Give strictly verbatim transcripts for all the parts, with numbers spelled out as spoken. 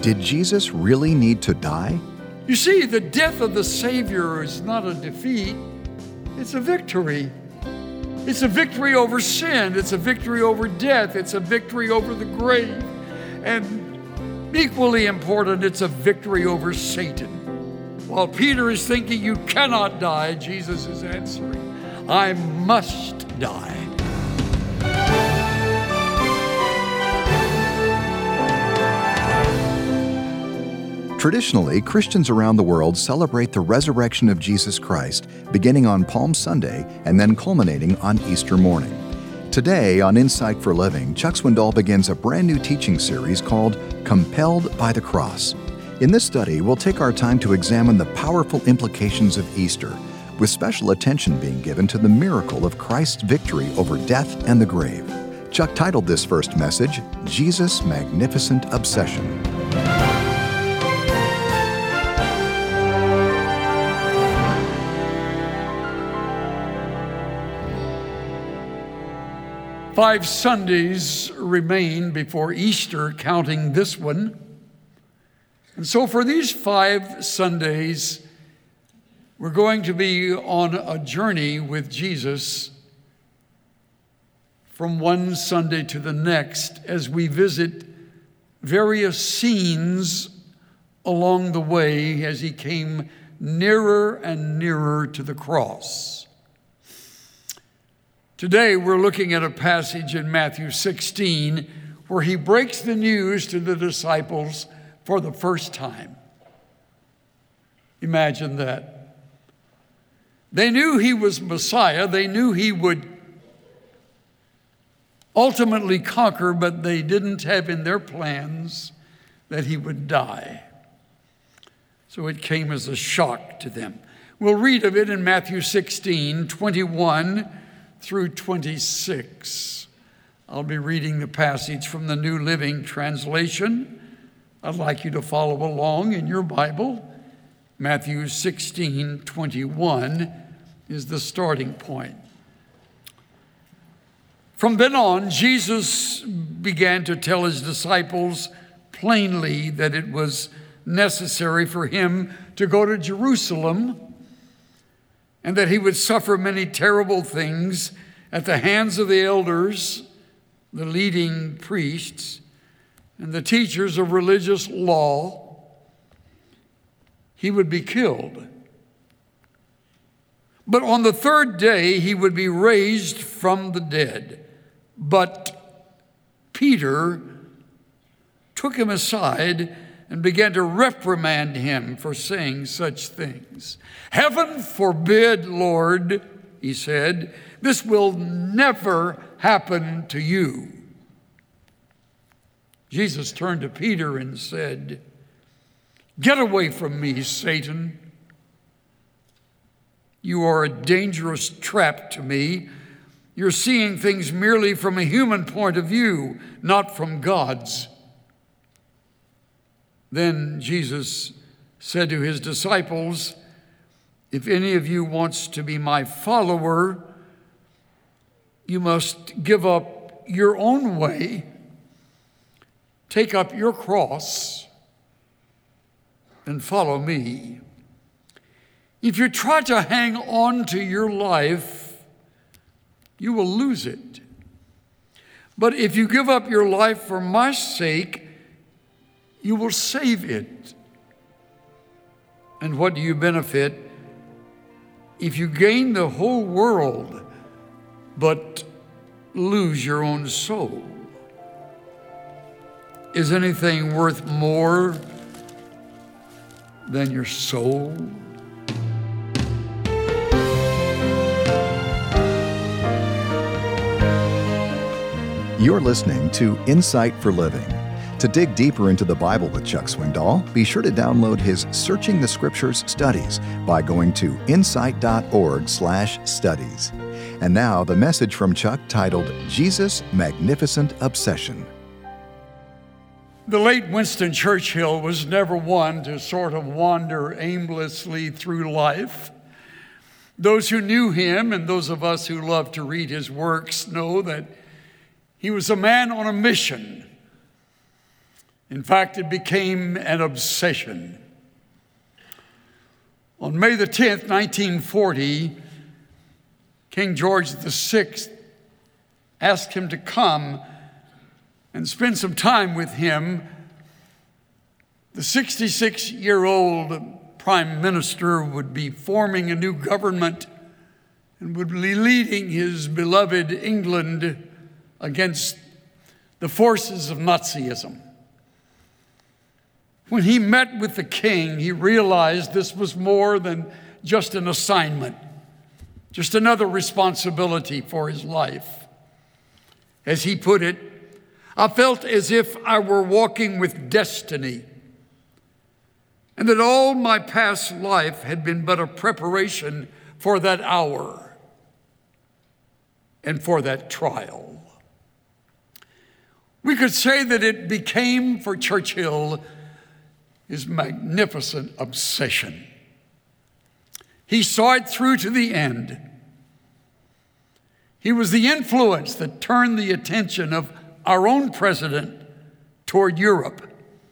Did Jesus really need to die? You see, the death of the Savior is not a defeat, it's a victory. It's a victory over sin, it's a victory over death, it's a victory over the grave. And equally important, it's a victory over Satan. While Peter is thinking, you cannot die, Jesus is answering, I must die. Traditionally, Christians around the world celebrate the resurrection of Jesus Christ, beginning on Palm Sunday and then culminating on Easter morning. Today on Insight for Living, Chuck Swindoll begins a brand new teaching series called Compelled by the Cross. In this study, we'll take our time to examine the powerful implications of Easter, with special attention being given to the miracle of Christ's victory over death and the grave. Chuck titled this first message, Jesus' Magnificent Obsession. Five Sundays remain before Easter, counting this one. And so for these five Sundays, we're going to be on a journey with Jesus from one Sunday to the next as we visit various scenes along the way as he came nearer and nearer to the cross. Today, we're looking at a passage in Matthew sixteen where he breaks the news to the disciples for the first time. Imagine that. They knew he was Messiah. They knew he would ultimately conquer, but they didn't have in their plans that he would die. So it came as a shock to them. We'll read of it in Matthew sixteen, twenty-one through twenty-six. I'll be reading the passage from the New Living Translation. I'd like you to follow along in your Bible. Matthew sixteen, twenty-one is the starting point. From then on, Jesus began to tell his disciples plainly that it was necessary for him to go to Jerusalem and that he would suffer many terrible things at the hands of the elders, the leading priests, and the teachers of religious law. He would be killed. But on the third day, he would be raised from the dead. But Peter took him aside and began to reprimand him for saying such things. Heaven forbid, Lord, he said, this will never happen to you. Jesus turned to Peter and said, get away from me, Satan. You are a dangerous trap to me. You're seeing things merely from a human point of view, not from God's. Then Jesus said to his disciples, if any of you wants to be my follower, you must give up your own way, take up your cross, and follow me. If you try to hang on to your life, you will lose it. But if you give up your life for my sake, you will save it. And what do you benefit if you gain the whole world but lose your own soul? Is anything worth more than your soul? You're listening to Insight for Living. To dig deeper into the Bible with Chuck Swindoll, be sure to download his Searching the Scriptures studies by going to insight.org slash studies. And now, the message from Chuck titled, Jesus' Magnificent Obsession. The late Winston Churchill was never one to sort of wander aimlessly through life. Those who knew him and those of us who love to read his works know that he was a man on a mission. In fact, it became an obsession. On May the tenth, nineteen forty, King George the Sixth asked him to come and spend some time with him. The sixty-six-year-old prime minister would be forming a new government and would be leading his beloved England against the forces of Nazism. When he met with the king, he realized this was more than just an assignment, just another responsibility for his life. As he put it, I felt as if I were walking with destiny, and that all my past life had been but a preparation for that hour and for that trial. We could say that it became for Churchill his magnificent obsession. He saw it through to the end. He was the influence that turned the attention of our own president toward Europe.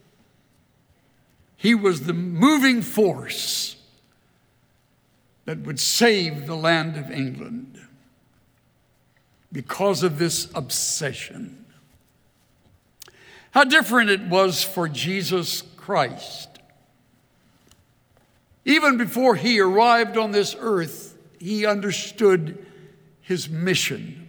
He was the moving force that would save the land of England because of this obsession. How different it was for Jesus Christ. Even before he arrived on this earth, he understood his mission.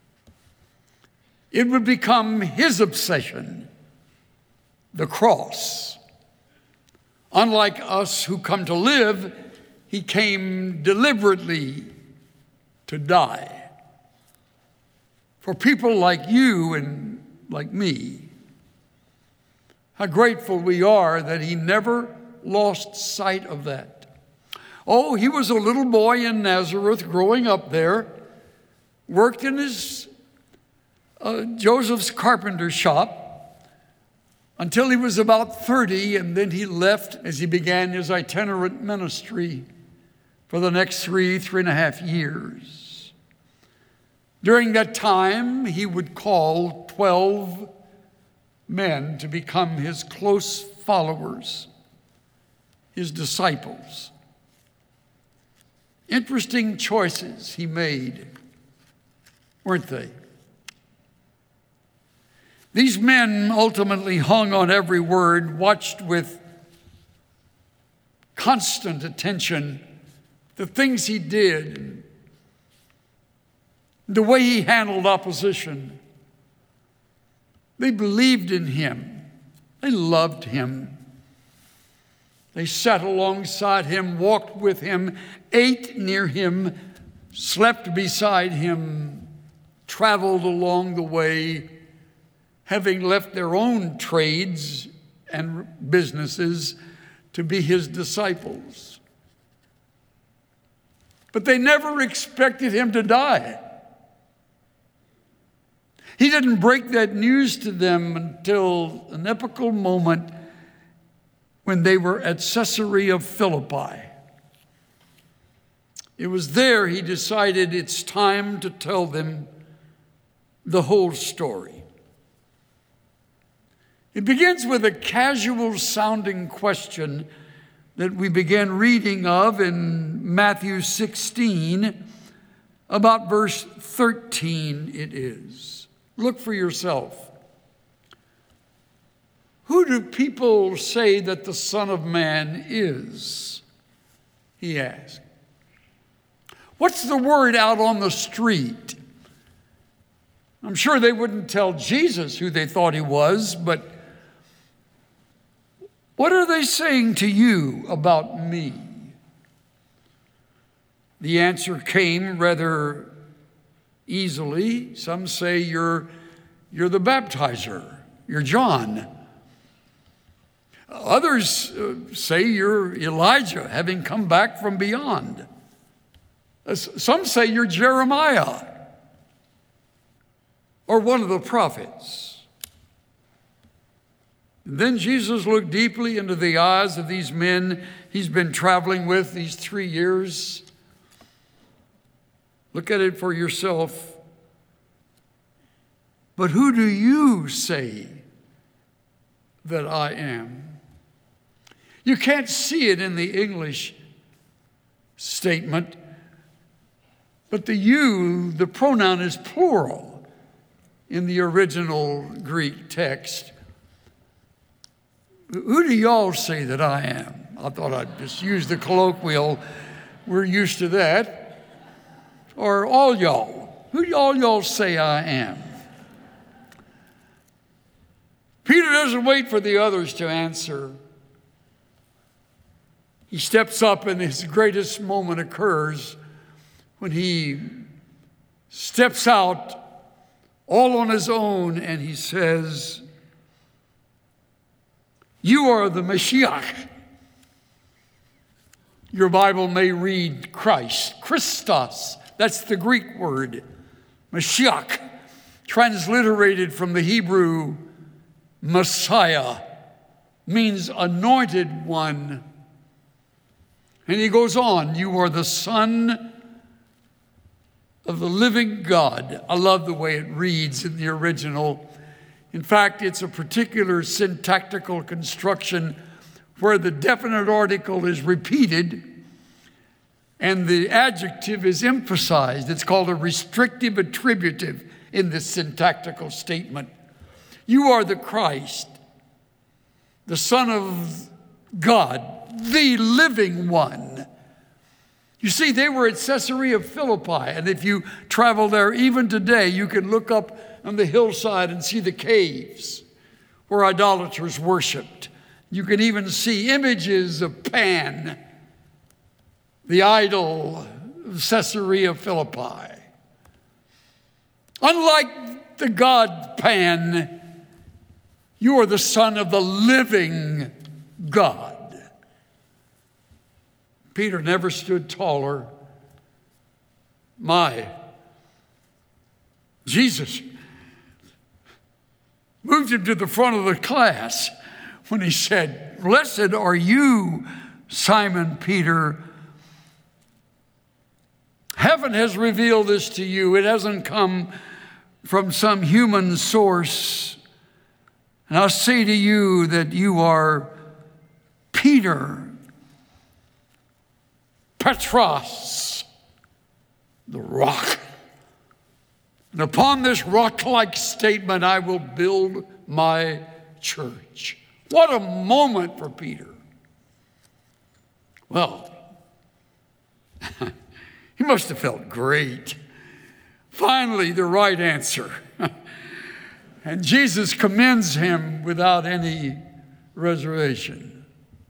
It would become his obsession, the cross. Unlike us who come to live, he came deliberately to die. For people like you and like me, how grateful we are that he never lost sight of that. Oh, he was a little boy in Nazareth growing up there, worked in his uh, Joseph's carpenter shop until he was about thirty, and then he left as he began his itinerant ministry for the next three, three and a half years. During that time, he would call twelve men to become his close followers, his disciples. Interesting choices he made, weren't they? These men ultimately hung on every word, watched with constant attention the things he did, the way he handled opposition. They believed in him. They loved him. They sat alongside him, walked with him, ate near him, slept beside him, traveled along the way, having left their own trades and businesses to be his disciples. But they never expected him to die. He didn't break that news to them until an epochal moment when they were at Caesarea Philippi. It was there he decided it's time to tell them the whole story. It begins with a casual-sounding question that we began reading of in Matthew sixteen, about verse thirteen it is. Look for yourself. Who do people say that the Son of Man is? He asked. What's the word out on the street? I'm sure they wouldn't tell Jesus who they thought he was, but what are they saying to you about me? The answer came rather easily. Some say you're, you're the baptizer, you're John. Others uh, say you're Elijah, having come back from beyond. Uh, some say you're Jeremiah or one of the prophets. And then Jesus looked deeply into the eyes of these men he's been traveling with these three years. Look at it for yourself. But who do you say that I am. You can't see it in the English statement, but the you, the pronoun is plural in the original Greek text. Who do y'all say that I am? I thought I'd just use the colloquial. We're used to that. Or all y'all. Who do all y'all say I am? Peter doesn't wait for the others to answer. He steps up, and his greatest moment occurs when he steps out all on his own, and he says, "You are the Mashiach." Your Bible may read Christ, Christos. That's the Greek word, Mashiach, transliterated from the Hebrew Messiah, means anointed one. And he goes on, "You are the Son of the living God." I love the way it reads in the original. In fact, it's a particular syntactical construction where the definite article is repeated and the adjective is emphasized. It's called a restrictive attributive in this syntactical statement. You are the Christ, the Son of God, the living one. You see, they were at Caesarea Philippi, and if you travel there even today, you can look up on the hillside and see the caves where idolaters worshiped. You can even see images of Pan, the idol of Caesarea Philippi. Unlike the god Pan, you are the Son of the living God. Peter never stood taller. My, Jesus moved him to the front of the class when he said, "Blessed are you, Simon Peter. Heaven has revealed this to you. It hasn't come from some human source. And I'll say to you that you are Peter, Petros, the rock. And upon this rock-like statement, I will build my church." What a moment for Peter. Well, he must have felt great. Finally, the right answer. And Jesus commends him without any reservation.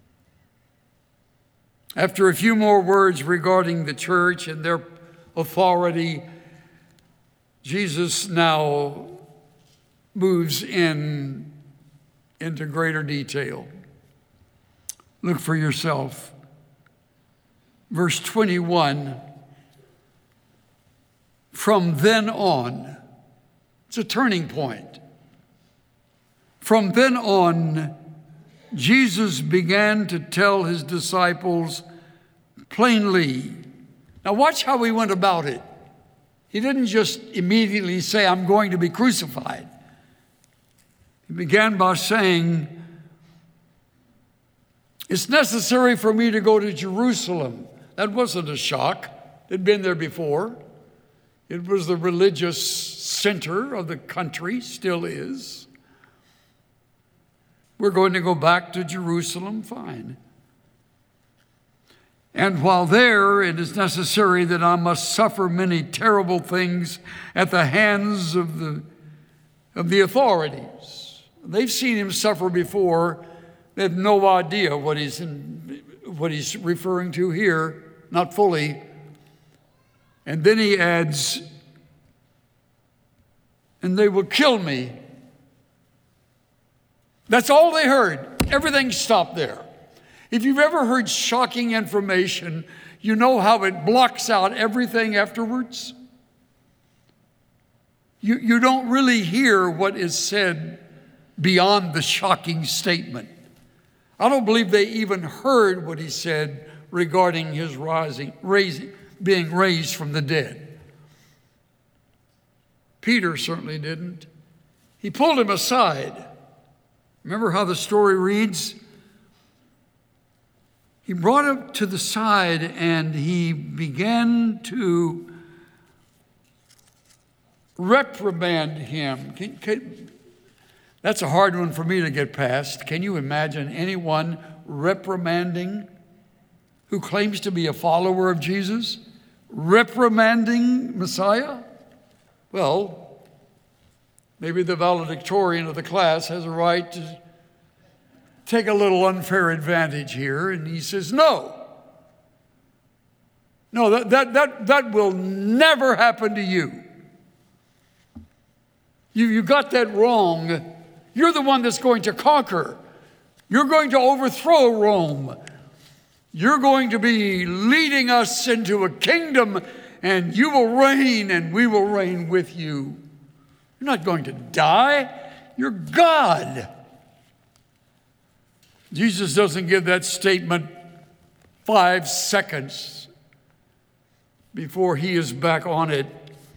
After a few more words regarding the church and their authority, Jesus now moves in into greater detail. Look for yourself. Verse twenty-one, from then on, it's a turning point. From then on, Jesus began to tell his disciples plainly. Now watch how he went about it. He didn't just immediately say, "I'm going to be crucified." He began by saying, "It's necessary for me to go to Jerusalem." That wasn't a shock. They'd been there before. It was the religious center of the country, still is. We're going to go back to Jerusalem, fine. "And while there, it is necessary that I must suffer many terrible things at the hands of the, of the authorities." They've seen him suffer before. They have no idea what he's, in, what he's referring to here, not fully. And then he adds, "And they will kill me." That's all they heard. Everything stopped there. If you've ever heard shocking information, you know how it blocks out everything afterwards. You, you don't really hear what is said beyond the shocking statement. I don't believe they even heard what he said regarding his rising, raising, being raised from the dead. Peter certainly didn't. He pulled him aside. Remember how the story reads? He brought him to the side and he began to reprimand him. Can, can, that's a hard one for me to get past. Can you imagine anyone reprimanding who claims to be a follower of Jesus? Reprimanding Messiah? Well, maybe the valedictorian of the class has a right to take a little unfair advantage here, and he says, no. No, that, that, that, that will never happen to you. You, you got that wrong. You're the one that's going to conquer. You're going to overthrow Rome. You're going to be leading us into a kingdom, and you will reign, and we will reign with you. You're not going to die. You're God. Jesus doesn't give that statement five seconds before he is back on it.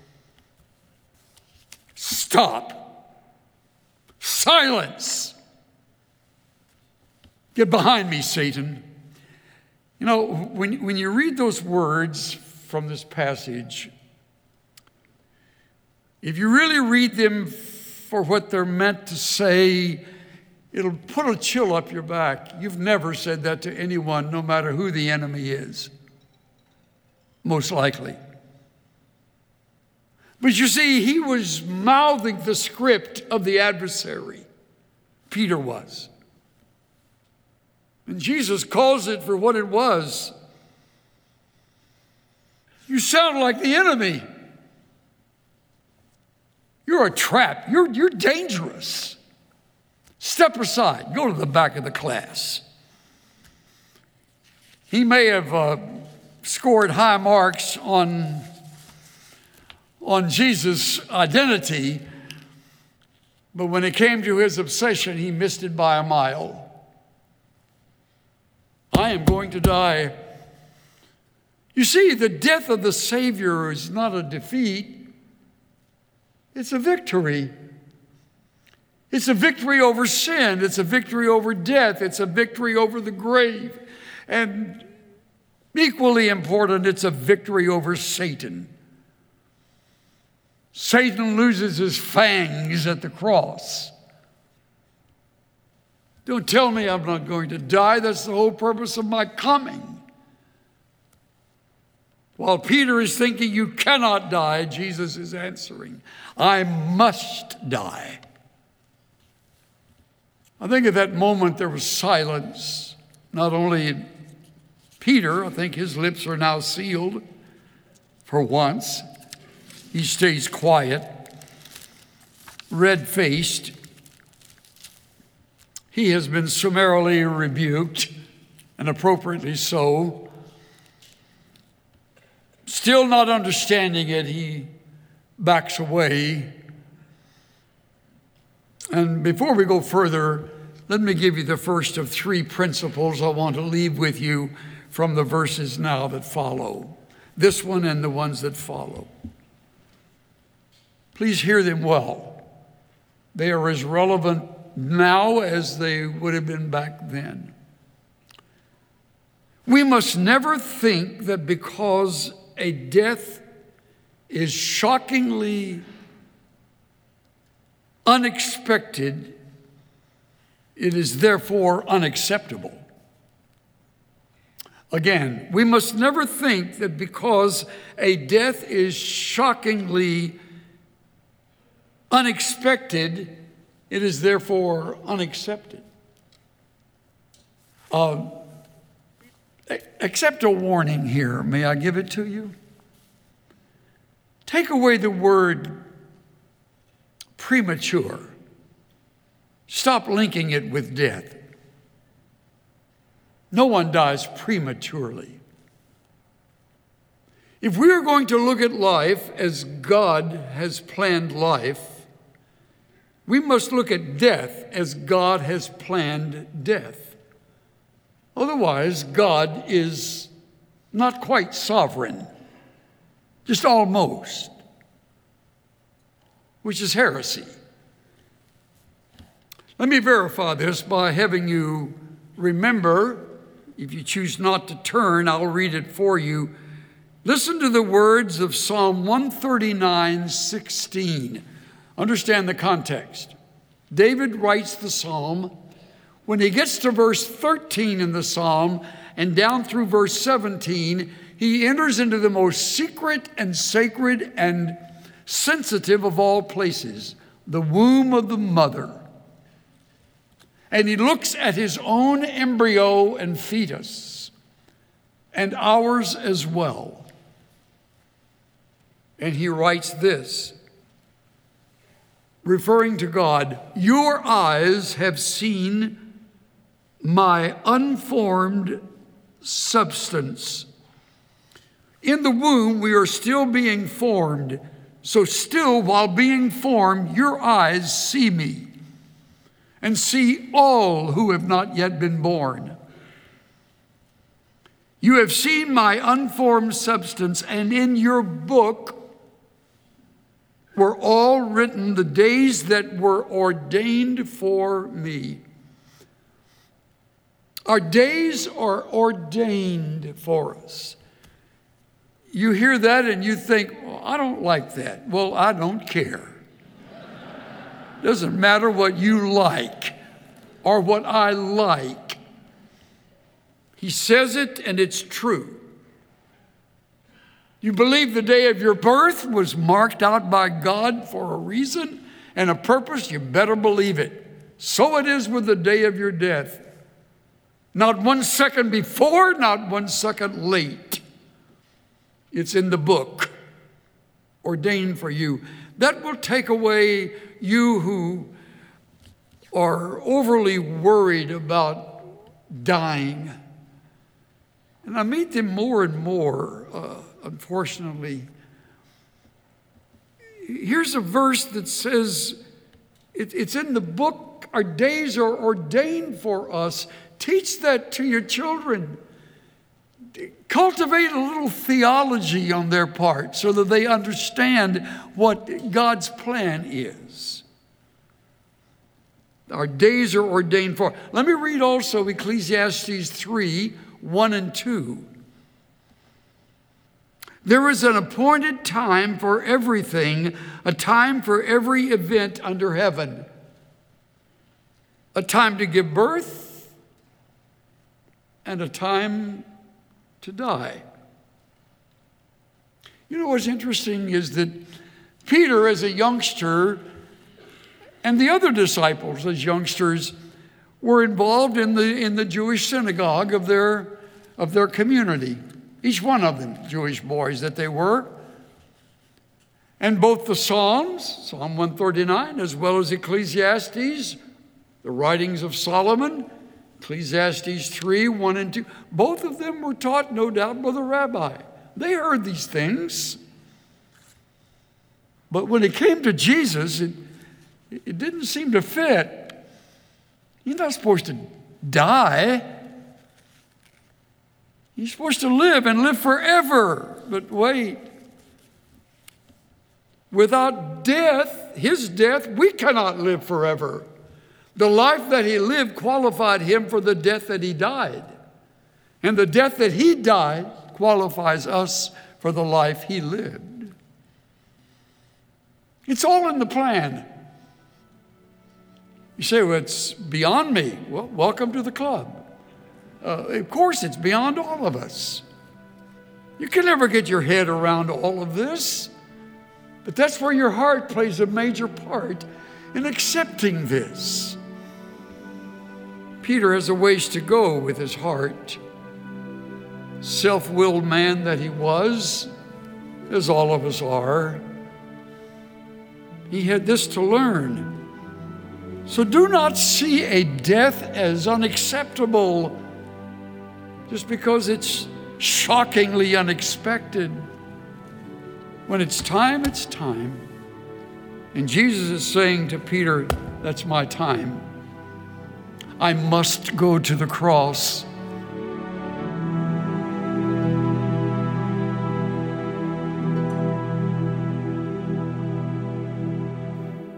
Stop. Silence. Get behind me, Satan. You know, when, when you read those words from this passage, if you really read them for what they're meant to say, it'll put a chill up your back. You've never said that to anyone, no matter who the enemy is, most likely. But you see, he was mouthing the script of the adversary. Peter was. And Jesus calls it for what it was. You sound like the enemy. You're a trap. You're, you're dangerous. Step aside. Go to the back of the class. He may have uh, scored high marks on, on Jesus' identity, but when it came to his obsession, he missed it by a mile. I am going to die. You see, the death of the Savior is not a defeat. It's a victory. It's a victory over sin. It's a victory over death. It's a victory over the grave. And equally important, it's a victory over Satan. Satan loses his fangs at the cross. Don't tell me I'm not going to die. That's the whole purpose of my coming. While Peter is thinking you cannot die, Jesus is answering, I must die. I think at that moment there was silence. Not only in Peter, I think his lips are now sealed for once. He stays quiet, red-faced. He has been summarily rebuked, and appropriately so. Still not understanding it, he backs away. And before we go further, let me give you the first of three principles I want to leave with you from the verses now that follow. This one and the ones that follow. Please hear them well. They are as relevant now as they would have been back then. We must never think that because a death is shockingly unexpected, it is therefore unacceptable. Again, we must never think that because a death is shockingly unexpected, it is therefore unaccepted. Uh, accept a warning here. May I give it to you? Take away the word premature. Stop linking it with death. No one dies prematurely. If we are going to look at life as God has planned life, we must look at death as God has planned death. Otherwise, God is not quite sovereign, just almost, which is heresy. Let me verify this by having you remember. If you choose not to turn, I'll read it for you. Listen to the words of Psalm one thirty-nine, sixteen. Understand the context. David writes the psalm. When he gets to verse thirteen in the psalm and down through verse seventeen, he enters into the most secret and sacred and sensitive of all places, the womb of the mother. And he looks at his own embryo and fetus, and ours as well. And he writes this, referring to God, "Your eyes have seen my unformed substance. In the womb, we are still being formed. So still, while being formed, your eyes see me and see all who have not yet been born. You have seen my unformed substance, and in your book were all written the days that were ordained for me." Our days are ordained for us. You hear that and you think, well, I don't like that. Well, I don't care. Doesn't matter what you like or what I like. He says it and it's true. You believe the day of your birth was marked out by God for a reason and a purpose, you better believe it. So it is with the day of your death. Not one second before, not one second late. It's in the book, ordained for you. That will take away you who are overly worried about dying. And I meet them more and more, uh, unfortunately. Here's a verse that says, it, it's in the book, our days are ordained for us. Teach that to your children. Cultivate a little theology on their part so that they understand what God's plan is. Our days are ordained for. Let me read also Ecclesiastes three, one and two. There is an appointed time for everything, a time for every event under heaven. A time to give birth, and a time to die. You know what's interesting is that Peter, as a youngster, and the other disciples as youngsters, were involved in the, in the Jewish synagogue of their, of their community. Each one of them, Jewish boys that they were. And both the Psalms, Psalm one thirty-nine, as well as Ecclesiastes, the writings of Solomon, Ecclesiastes three, one and two, both of them were taught, no doubt, by the rabbi. They heard these things. But when it came to Jesus, it, it didn't seem to fit. You're not supposed to die. You're supposed to live and live forever. But wait. Without death, his death, we cannot live forever. The life that he lived qualified him for the death that he died. And the death that he died qualifies us for the life he lived. It's all in the plan. You say, well, it's beyond me. Well, welcome to the club. Uh, of course, it's beyond all of us. You can never get your head around all of this. But that's where your heart plays a major part in accepting this. Peter has a ways to go with his heart. Self-willed man that he was, as all of us are, he had this to learn. So do not see a death as unacceptable just because it's shockingly unexpected. When it's time, it's time. And Jesus is saying to Peter, that's my time. I must go to the cross.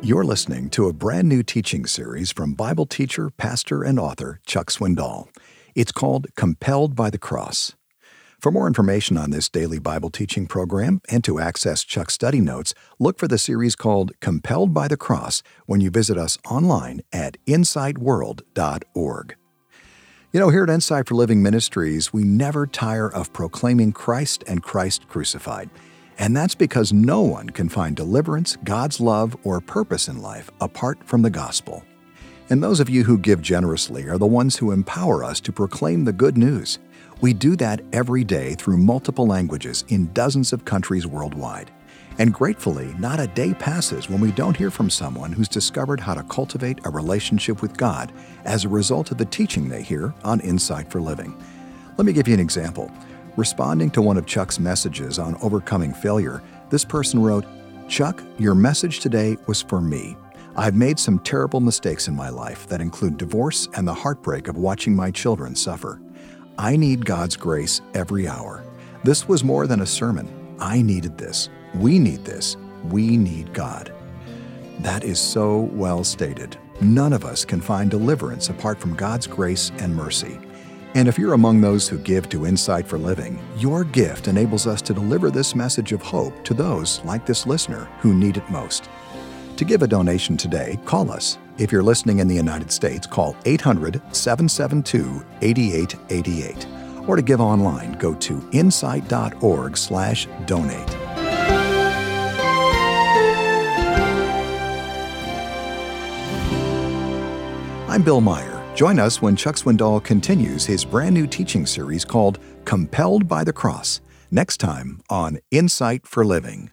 You're listening to a brand new teaching series from Bible teacher, pastor, and author Chuck Swindoll. It's called Compelled by the Cross. For more information on this daily Bible teaching program and to access Chuck's study notes, look for the series called Compelled by the Cross when you visit us online at insight world dot org. You know, here at Insight for Living Ministries, we never tire of proclaiming Christ and Christ crucified. And that's because no one can find deliverance, God's love, or purpose in life apart from the gospel. And those of you who give generously are the ones who empower us to proclaim the good news. We do that every day through multiple languages in dozens of countries worldwide. And gratefully, not a day passes when we don't hear from someone who's discovered how to cultivate a relationship with God as a result of the teaching they hear on Insight for Living. Let me give you an example. Responding to one of Chuck's messages on overcoming failure, this person wrote, "Chuck, your message today was for me. I've made some terrible mistakes in my life that include divorce and the heartbreak of watching my children suffer. I need God's grace every hour. This was more than a sermon. I needed this. We need this. We need God." That is so well stated. None of us can find deliverance apart from God's grace and mercy. And if you're among those who give to Insight for Living, your gift enables us to deliver this message of hope to those, like this listener, who need it most. To give a donation today, call us. If you're listening in the United States, call eight hundred, seven seven two, eight eight eight eight. Or to give online, go to insight dot org slash donate. I'm Bill Meyer. Join us when Chuck Swindoll continues his brand new teaching series called Compelled by the Cross, next time on Insight for Living.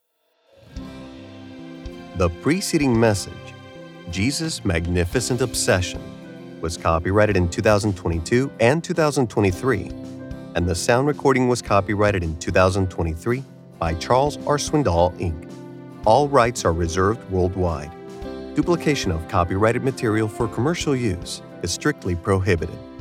The preceding message, Jesus' Magnificent Obsession, was copyrighted in two thousand twenty-two and two thousand twenty-three, and the sound recording was copyrighted in two thousand twenty-three by Charles R. Swindoll, Incorporated. All rights are reserved worldwide. Duplication of copyrighted material for commercial use is strictly prohibited.